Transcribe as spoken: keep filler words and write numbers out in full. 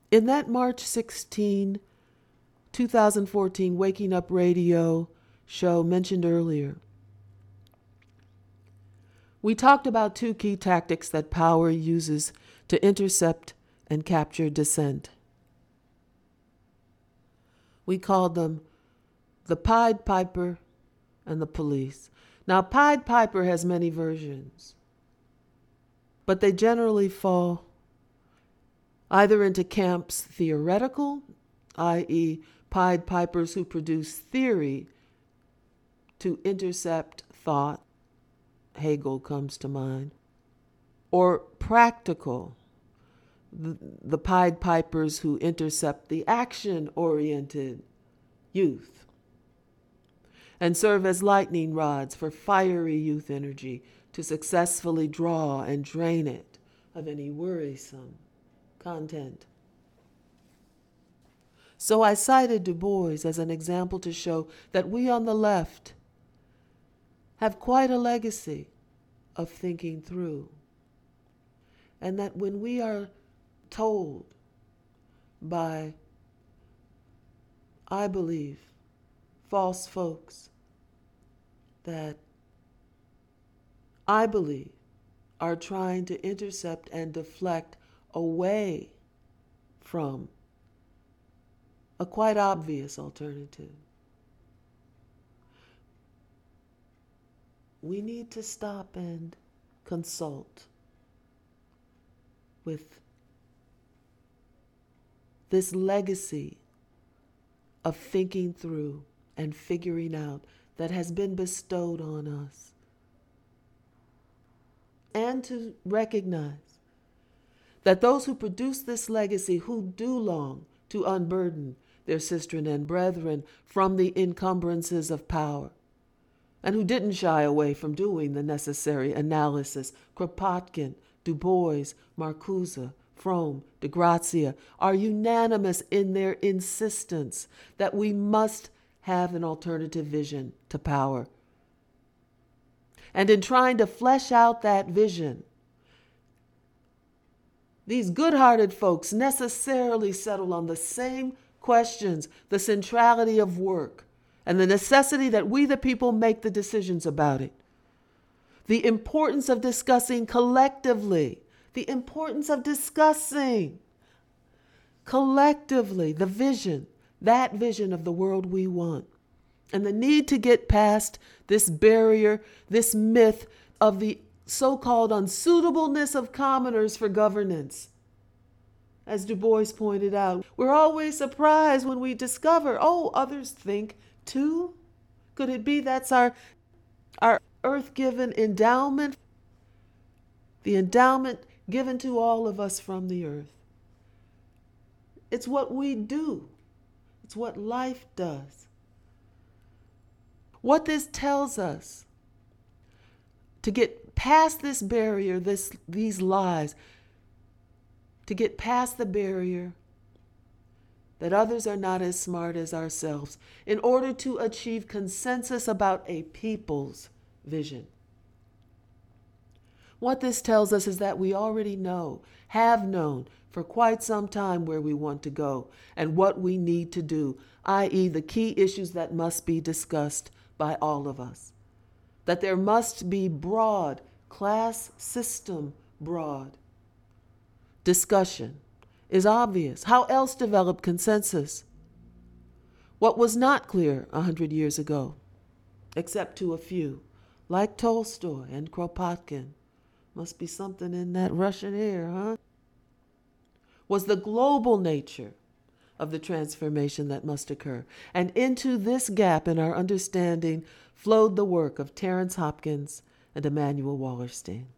In that March sixteenth, twenty fourteen Waking Up Radio show mentioned earlier, we talked about two key tactics that power uses to intercept and capture dissent. We called them the Pied Piper and the police. Now, Pied Piper has many versions, but they generally fall either into camps theoretical, that is, Pied Pipers who produce theory to intercept thought, Hegel comes to mind, or practical, the, the Pied Pipers who intercept the action-oriented youth and serve as lightning rods for fiery youth energy to successfully draw and drain it of any worrisome content. So I cited Du Bois as an example to show that we on the left have quite a legacy of thinking through, and that when we are told by, I believe, false folks that I believe are trying to intercept and deflect away from a quite obvious alternative, we need to stop and consult with this legacy of thinking through and figuring out that has been bestowed on us. And to recognize that those who produce this legacy, who do long to unburden their sistren and brethren from the encumbrances of power, and who didn't shy away from doing the necessary analysis, Kropotkin, Du Bois, Marcuse, Fromm, de Grazia, are unanimous in their insistence that we must have an alternative vision to power. And in trying to flesh out that vision, these good-hearted folks necessarily settle on the same questions: the centrality of work and the necessity that we the people make the decisions about it, the importance of discussing collectively, the importance of discussing collectively the vision, that vision of the world we want, and the need to get past this barrier, this myth of the so-called unsuitableness of commoners for governance. As Du Bois pointed out, we're always surprised when we discover, oh, others think too? Could it be that's our, our earth-given endowment? The endowment given to all of us from the earth. It's what we do. It's what life does. What this tells us, to get past this barrier, this, these lies, to get past the barrier that others are not as smart as ourselves, in order to achieve consensus about a people's vision. What this tells us is that we already know, have known for quite some time where we want to go and what we need to do, that is the key issues that must be discussed by all of us. That there must be broad, class system broad discussion is obvious. How else develop consensus? What was not clear a hundred years ago, except to a few, like Tolstoy and Kropotkin, must be something in that Russian air, huh? Was the global nature of the transformation that must occur. And into this gap in our understanding flowed the work of Terence Hopkins and Immanuel Wallerstein.